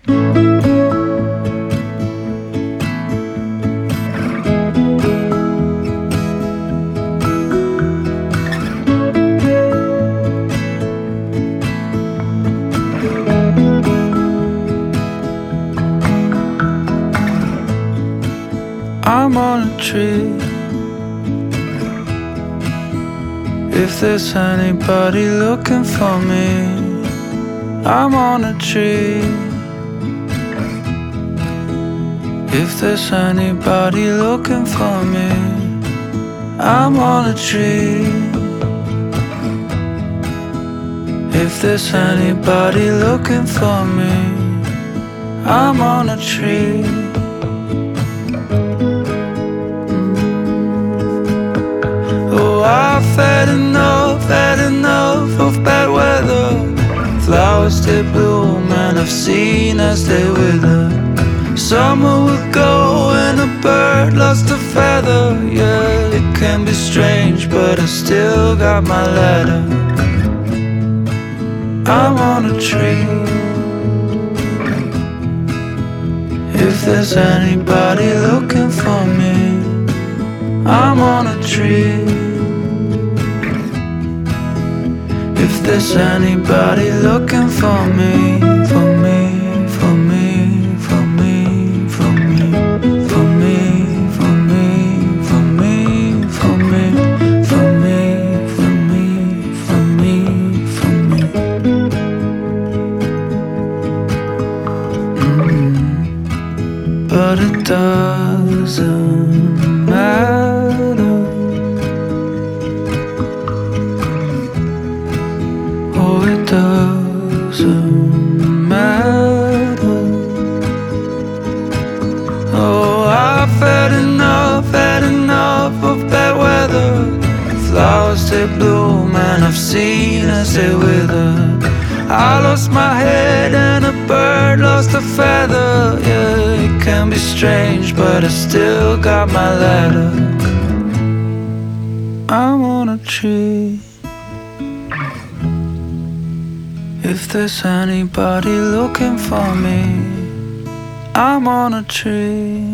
I'm on a tree. If there's anybody looking for me, I'm on a tree. If there's anybody looking for me, I'm on a tree. If there's anybody looking for me, I'm on a tree. I've had enough of bad weather. Flowers they bloom and I've seen as they wither. Summer will go and a bird lost a feather. Yeah, it can be strange, but I still got my ladder. I'm on a tree. If there's anybody looking for me, I'm on a tree. If there's anybody looking for me, for me, for me, for me, for me, for me, for me, for me, for me, for me, for me, for me, for me. But it doesn't matter. Oh, it doesn't matter. Oh, I've had enough of bad weather. Flowers they bloom and I've seen as they wither. I lost my head and a bird lost a feather. Yeah, it can be strange, but I still got my ladder. I'm on a tree. If there's anybody looking for me, I'm on a tree.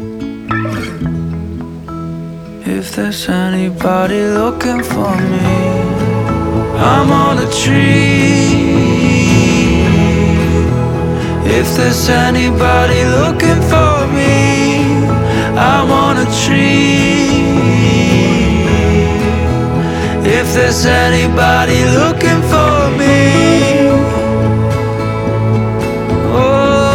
If there's anybody looking for me, I'm on a tree. If there's anybody looking for me, I'm on a tree. If there's anybody looking for me,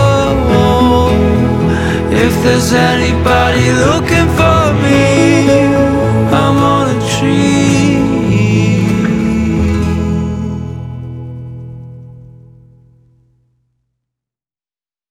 if there's anybody looking for me,